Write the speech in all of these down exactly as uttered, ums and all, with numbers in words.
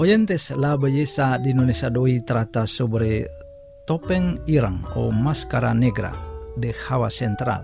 Oyentes, la belleza de Indonesia de hoy trata sobre topeng ireng o máscara negra de Java Central.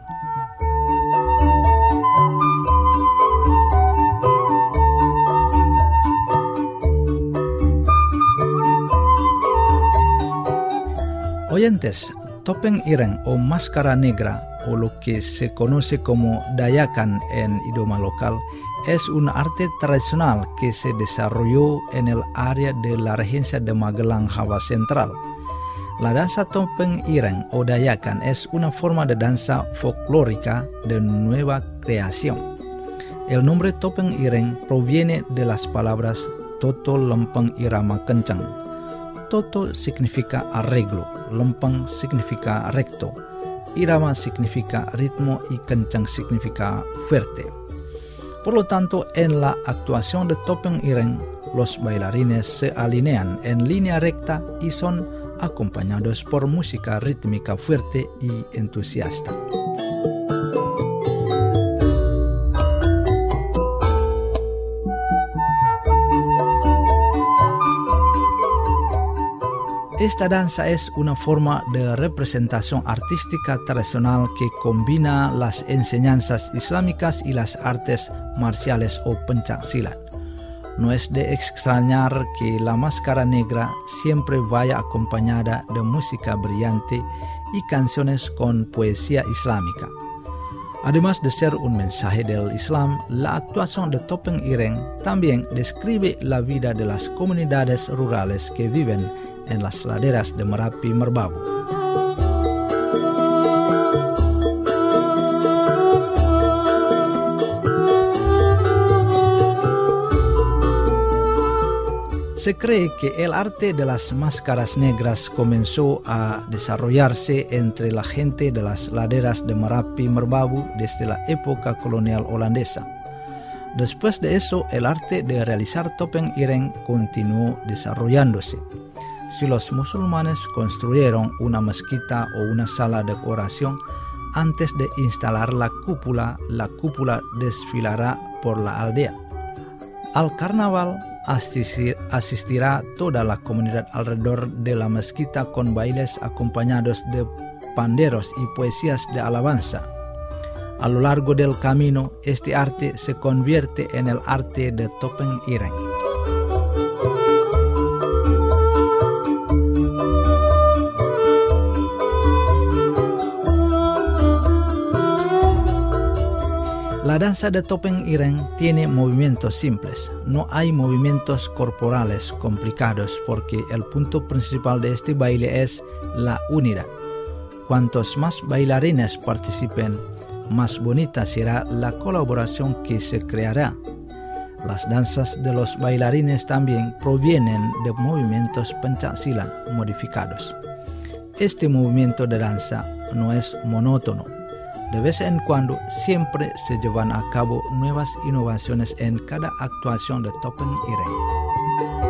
Oyentes, topeng ireng o máscara negra, o lo que se conoce como dayakan en idioma local, es un arte tradicional que se desarrolló en el área de la regencia de Magelang, Java Central. La danza topeng ireng o dayakan es una forma de danza folclórica de nueva creación. El nombre topeng ireng proviene de las palabras Toto Lempeng Irama Kencang. Toto significa arreglo, lempeng significa recto, irama significa ritmo y kencang significa fuerte. Por lo tanto, en la actuación de topeng ireng, los bailarines se alinean en línea recta y son acompañados por música rítmica fuerte y entusiasta. Esta danza es una forma de representación artística tradicional que combina las enseñanzas islámicas y las artes marciales o pencaksilat. No es de extrañar que la máscara negra siempre vaya acompañada de música brillante y canciones con poesía islámica. Además de ser un mensaje del Islam, la actuación de topeng ireng también describe la vida de las comunidades rurales que viven en las laderas de Merapi Merbabu. Se cree que el arte de las máscaras negras comenzó a desarrollarse entre la gente de las laderas de Merapi Merbabu desde la época colonial holandesa. Después de eso, el arte de realizar topeng ireng continuó desarrollándose. Si los musulmanes construyeron una mezquita o una sala de oración, antes de instalar la cúpula, la cúpula desfilará por la aldea. Al carnaval asistir, asistirá toda la comunidad alrededor de la mezquita con bailes acompañados de panderos y poesías de alabanza. A lo largo del camino, este arte se convierte en el arte de topeng ireng. La danza de topeng ireng tiene movimientos simples, no hay movimientos corporales complicados porque el punto principal de este baile es la unidad. Cuantos más bailarines participen, más bonita será la colaboración que se creará. Las danzas de los bailarines también provienen de movimientos pencaksilat modificados. Este movimiento de danza no es monótono. De vez en cuando siempre se llevan a cabo nuevas innovaciones en cada actuación de topeng ireng.